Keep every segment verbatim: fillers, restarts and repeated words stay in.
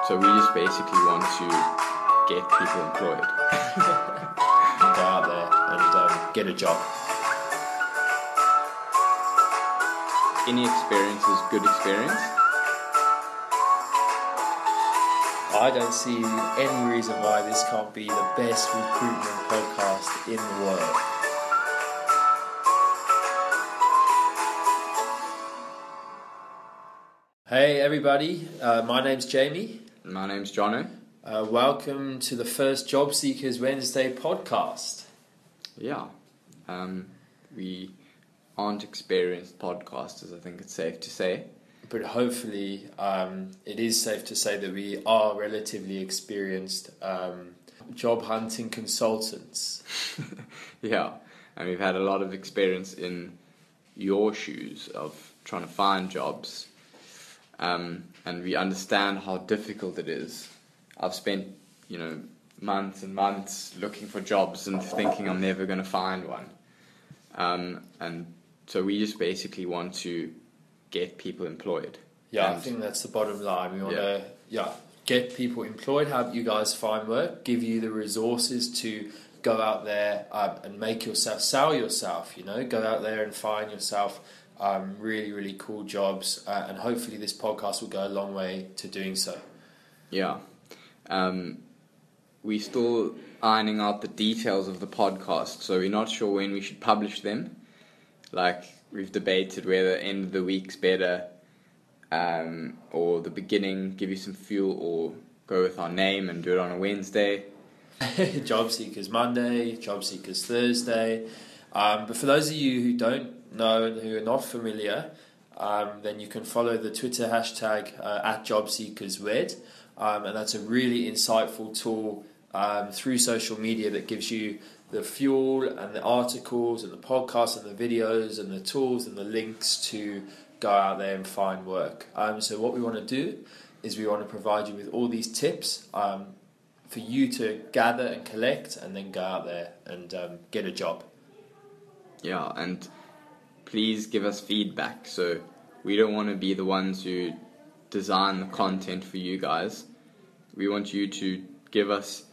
So we just basically want to get people employed. Go out there and um, get a job. Any experience is good experience. I don't see any reason why this can't be the best recruitment podcast in the world. Hey everybody, uh, my name's Jamie. My name's Jono. Uh, welcome to the first Job Seekers Wednesday podcast. Yeah, um, we aren't experienced podcasters, I think it's safe to say. But hopefully um, it is safe to say that we are relatively experienced um, job hunting consultants. Yeah, and we've had a lot of experience in your shoes of trying to find jobs. Um, and we understand how difficult it is. I've spent, you know, months and months looking for jobs and thinking I'm never going to find one. Um, and so we just basically want to get people employed. Yeah, and I think that's the bottom line. We want yeah. to yeah, get people employed, help you guys find work, give you the resources to go out there um, and make yourself, sell yourself, you know, go out there and find yourself um, really, really cool jobs. Uh, and hopefully this podcast will go a long way to doing so. Yeah. Um, we're still ironing out the details of the podcast, so we're not sure when we should publish them. Like, we've debated whether end of the week's better, um, or the beginning, give you some fuel, or go with our name and do it on a Wednesday. Job Seekers Monday, Job Seekers Thursday. Um, but for those of you who don't know and who are not familiar, um, then you can follow the Twitter hashtag uh, at JobSeekersWed. Um, and that's a really insightful tool um, through social media that gives you the fuel and the articles and the podcasts and the videos and the tools and the links to go out there and find work. Um, so what we want to do is we want to provide you with all these tips um, for you to gather and collect and then go out there and um, get a job. Yeah, and please give us feedback. So we don't want to be the ones who design the content for you guys. We want you to give us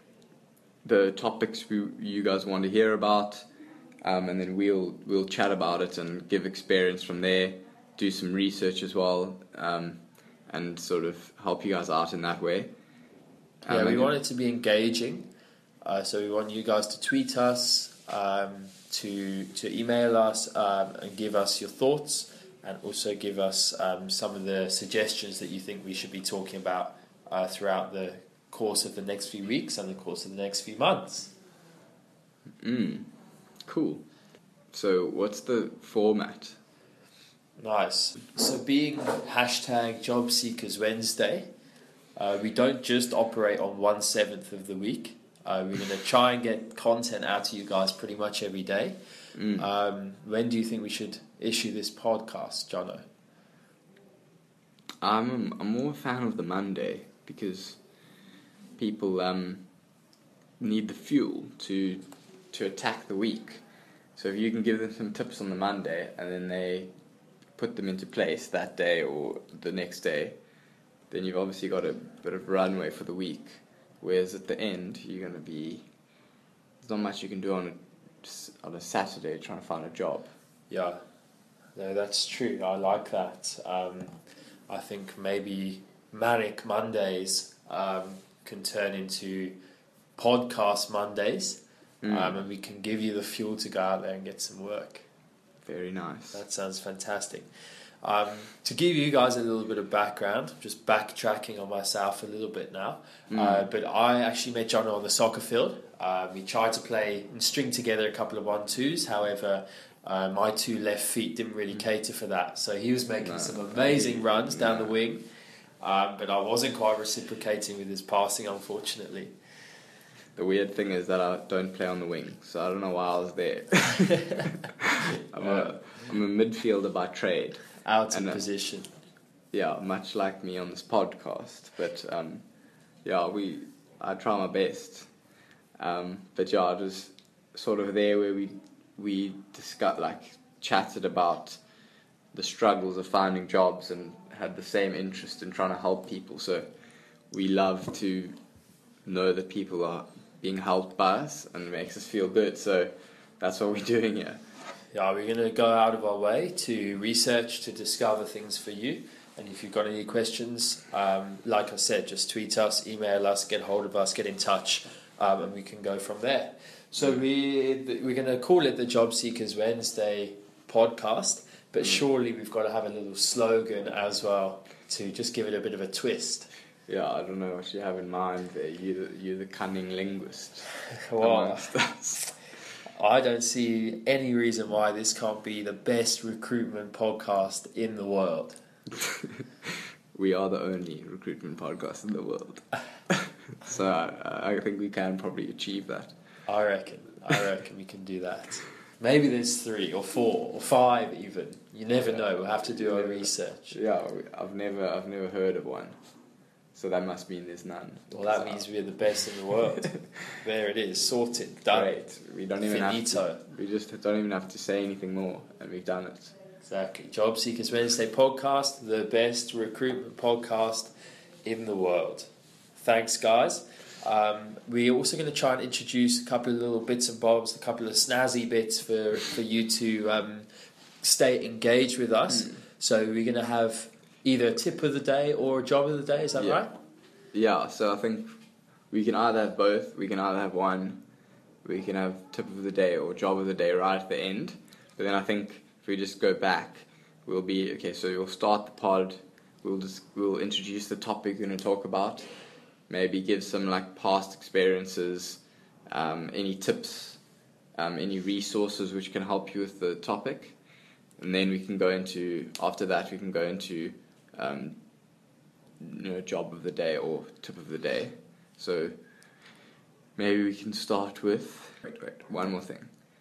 the topics we, you guys want to hear about, um, and then we'll we'll chat about it and give experience from there, do some research as well, um, and sort of help you guys out in that way. Um, Yeah, we want it to be engaging, uh, so we want you guys to tweet us, um, to to email us, um, and give us your thoughts, and also give us um, some of the suggestions that you think we should be talking about uh, throughout the course of the next few weeks and the course of the next few months. Mm, cool. So what's the format? Nice. So being hashtag Job Seekers Wednesday, uh, we don't just operate on one seventh of the week. Uh, we're going to try and get content out to you guys pretty much every day. Mm. Um, when do you think we should issue this podcast, Jono? I'm I'm more a fan of the Monday because people um, need the fuel to to attack the week. So if you can give them some tips on the Monday and then they put them into place that day or the next day, then you've obviously got a bit of runway for the week. Whereas at the end, you're going to be... There's not much you can do on a, on a Saturday trying to find a job. Yeah, no, that's true. I like that. Um, I think maybe Manic Mondays um, can turn into podcast Mondays, Mm. um, and we can give you the fuel to go out there and get some work. Very nice. That sounds fantastic. Um, to give you guys a little bit of background, just backtracking on myself a little bit now, Mm. uh, but I actually met Jono on the soccer field. Uh, we tried to play and string together a couple of one-twos, however, uh, my two left feet didn't really cater for that, so he was making No. some amazing runs down No. the wing, um, but I wasn't quite reciprocating with his passing, unfortunately. The weird thing is that I don't play on the wing, so I don't know why I was there. I'm, a, I'm a midfielder by trade. Out of And, uh, position. Yeah, much like me on this podcast. But um, yeah, we I try my best. Um, but yeah, it was sort of there where we we discussed, like, chatted about the struggles of finding jobs and had the same interest in trying to help people. So we love to know that people are being helped by us, and it makes us feel good. So that's what we're doing here. Yeah, we're going to go out of our way to research, to discover things for you. And if you've got any questions, um, like I said, just tweet us, email us, get hold of us, get in touch, um, and we can go from there. So we, we're going to call it the Job Seekers Wednesday podcast, but surely we've got to have a little slogan as well to just give it a bit of a twist. Yeah, I don't know what you have in mind there. You're the, you're the cunning linguist. Well, I don't see any reason why this can't be the best recruitment podcast in the world. We are the only recruitment podcast in the world. So I, I think we can probably achieve that. I reckon. I reckon we can do that. Maybe there's three or four or five even. You never know. We'll have to do our research. Yeah, I've never, I've never heard of one. So that must mean there's none. Well, that means we're the best in the world. There it is, sorted, done. Great. We don't even Finito. have to. We just don't even have to say anything more, and we've done it. Exactly. Job Seekers Wednesday podcast, the best recruitment podcast in the world. Thanks, guys. Um, we're also going to try and introduce a couple of little bits and bobs, a couple of snazzy bits for, for you to um, stay engaged with us. Mm. So we're going to have either a tip of the day or a job of the day, is that yeah. right? Yeah, so I think we can either have both. We can either have one, we can have tip of the day or job of the day right at the end. But then I think if we just go back, we'll be, okay, so we'll start the pod, we'll just we'll introduce the topic we're going to talk about, maybe give some like past experiences, um, any tips, um, any resources which can help you with the topic. And then we can go into, after that we can go into um, you know, job of the day or tip of the day. So maybe we can start with, wait, wait, one more thing.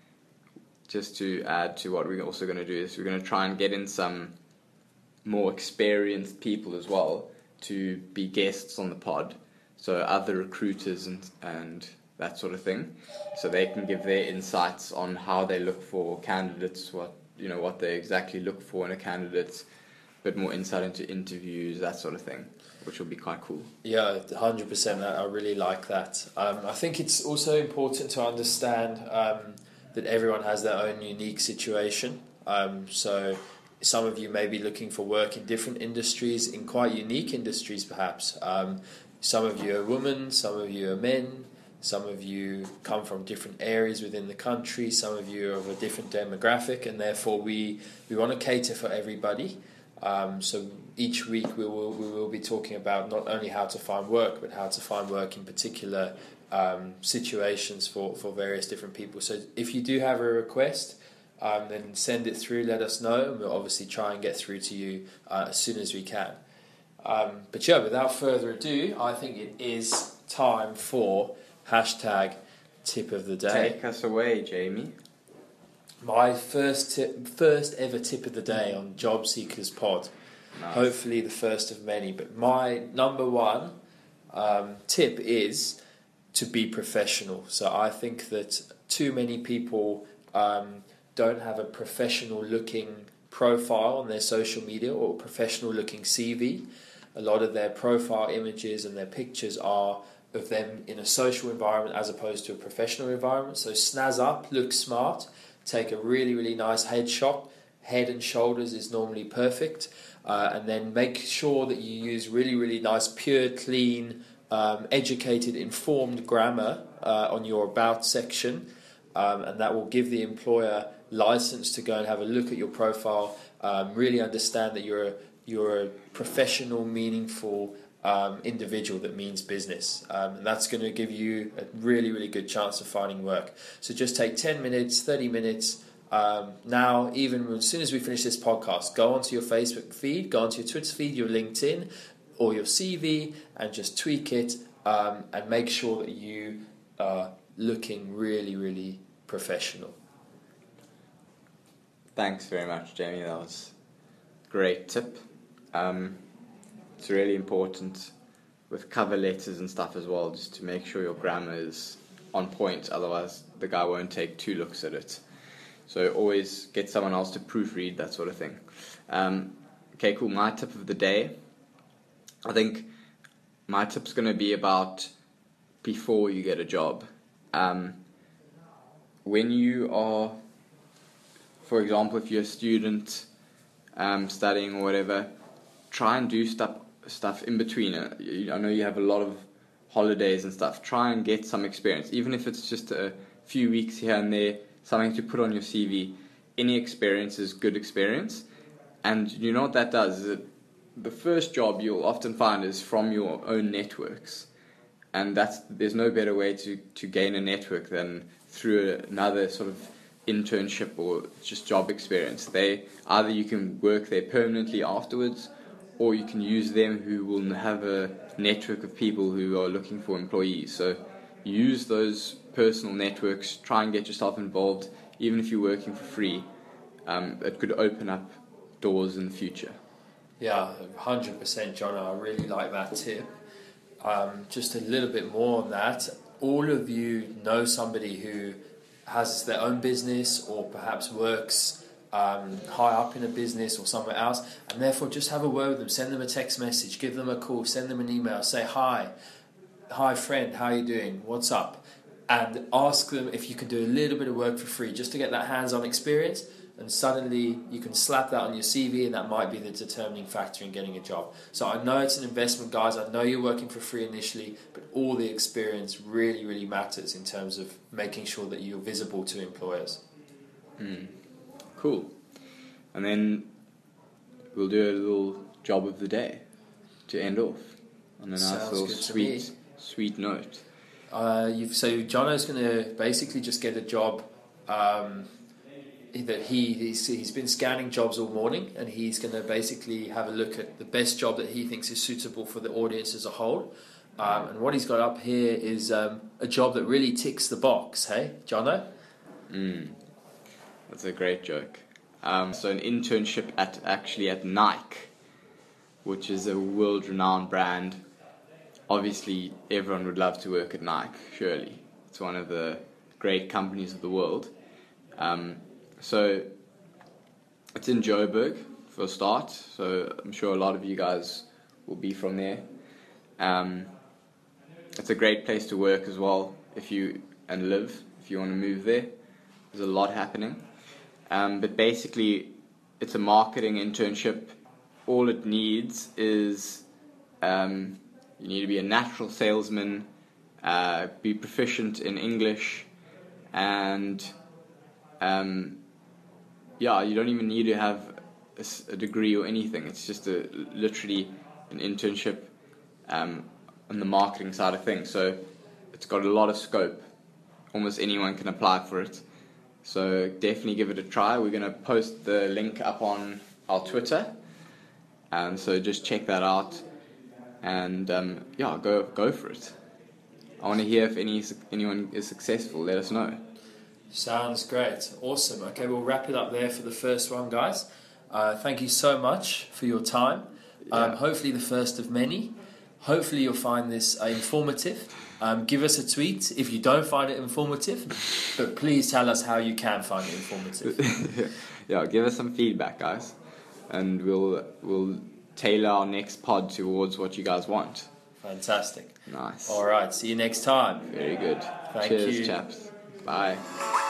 Just to add to what we're also going to do is we're going to try and get in some more experienced people as well to be guests on the pod. So other recruiters and and that sort of thing. So they can give their insights on how they look for candidates, what you know, what they exactly look for in a candidate, a bit more insight into interviews, that sort of thing, which will be quite cool. Yeah, one hundred percent. I really like that. Um, I think it's also important to understand um, that everyone has their own unique situation. Um, so some of you may be looking for work in different industries, in quite unique industries perhaps. Um, some of you are women, some of you are men, some of you come from different areas within the country, some of you are of a different demographic, and therefore we, we want to cater for everybody. Um, so each week we will we will be talking about not only how to find work, but how to find work in particular um, situations for, for various different people. So if you do have a request, um, then send it through, let us know, and we'll obviously try and get through to you uh, as soon as we can. Um, but yeah, without further ado, I think it is time for hashtag tip of the day. Take us away, Jamie. My first tip, first ever tip of the day on Job Seekers Pod. Nice. Hopefully the first of many. But my number one um, tip is to be professional. So I think that too many people um, don't have a professional looking profile on their social media or a professional looking C V. A lot of their profile images and their pictures are of them in a social environment as opposed to a professional environment. So snazz up, look smart, take a really, really nice headshot. Head and shoulders is normally perfect. Uh, and then make sure that you use really, really nice, pure, clean, um, educated, informed grammar uh, on your about section. Um, and that will give the employer license to go and have a look at your profile, um, really understand that you're a, you're a professional, meaningful Um, individual that means business, um, and that's going to give you a really really good chance of finding work. So just take ten minutes, thirty minutes um, now, even as soon as we finish this podcast, go onto your Facebook feed, go onto your Twitter feed, your LinkedIn or your C V, and just tweak it um, and make sure that you are looking really really professional. Thanks very much, Jamie. That was a great tip. um, It's really important with cover letters and stuff as well, just to make sure your grammar is on point, otherwise the guy won't take two looks at it. So always get someone else to proofread, that sort of thing. Um, okay, cool. My tip of the day, I think my tip's going to be about before you get a job. Um, when you are, for example, if you're a student um, studying or whatever, try and do stuff stuff in between. Uh, I know you have a lot of holidays and stuff. Try and get some experience, even if it's just a few weeks here and there, something to put on your C V. Any experience is good experience. And you know what that does? Is it, the first job you'll often find is from your own networks. And that's there's no better way to, to gain a network than through another sort of internship or just job experience. They either you can work there permanently afterwards, or you can use them who will have a network of people who are looking for employees. So use those personal networks, try and get yourself involved, even if you're working for free. Um, it could open up doors in the future. Yeah, one hundred percent, John. I really like that tip. Um, just a little bit more on that. All of you know somebody who has their own business or perhaps works um, high up in a business or somewhere else, and therefore just have a word with them. Send them a text message, give them a call, send them an email, say hi, hi friend, how are you doing, what's up, and ask them if you can do a little bit of work for free just to get that hands-on experience. And suddenly you can slap that on your C V, and that might be the determining factor in getting a job. So I know it's an investment, guys. I know you're working for free initially, but all the experience really, really matters in terms of making sure that you're visible to employers. Mm. Cool. And then we'll do a little job of the day to end off on a nice Sounds little good to sweet, me. sweet note. Uh, you've, so Jono's going to basically just get a job. Um, that he he's, he's been scanning jobs all morning, and he's going to basically have a look at the best job that he thinks is suitable for the audience as a whole. Um, and what he's got up here is um, a job that really ticks the box. Hey, Jono? Mm. That's a great joke. Um, so an internship at actually at Nike, which is a world-renowned brand. Obviously, everyone would love to work at Nike. Surely, it's one of the great companies of the world. Um, So, it's in Joburg for a start, so I'm sure a lot of you guys will be from there. Um, it's a great place to work as well, if you and live, if you want to move there. There's a lot happening. Um, but basically, it's a marketing internship. All it needs is um, you need to be a natural salesman, uh, be proficient in English, and um, yeah, you don't even need to have a, a degree or anything. It's just a, literally an internship um, on the marketing side of things. So it's got a lot of scope. Almost anyone can apply for it. So definitely give it a try. We're going to post the link up on our Twitter. And so just check that out. And um, yeah, go go for it. I want to hear if any anyone is successful. Let us know. Sounds great. Awesome. Okay, we'll wrap it up there for the first one, guys. Uh, thank you so much for your time. Yeah. Um, hopefully the first of many. Hopefully you'll find this uh, informative. Um, give us a tweet if you don't find it informative, but please tell us how you can find it informative. Yeah, give us some feedback, guys, and we'll we'll tailor our next pod towards what you guys want. Fantastic. Nice. All right, see you next time. Very good. Thank Cheers, you. chaps. Bye.